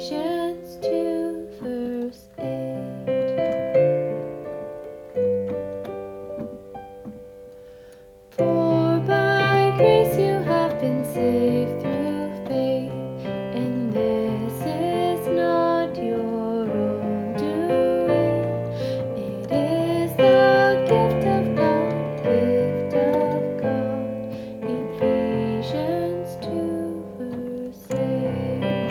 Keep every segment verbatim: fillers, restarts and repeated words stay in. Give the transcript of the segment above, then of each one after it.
Ephesians two, verse eight. For by grace you have been saved through faith, and this is not your own doing. It is the gift of God, gift of God. Ephesians two, verse eight.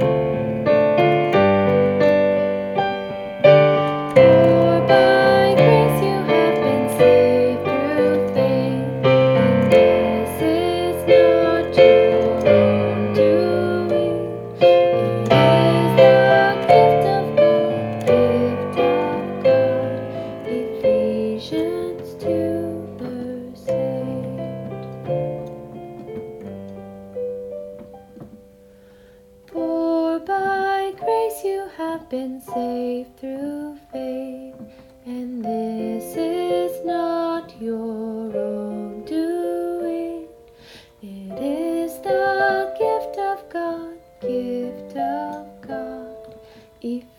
For by grace you have been saved through faith, and this is not your own doing. It is the gift of God, gift of God. Ephesians two, verse eight. For by grace you have been saved through faith, and this is not your own doing. It is the gift of God, gift of God.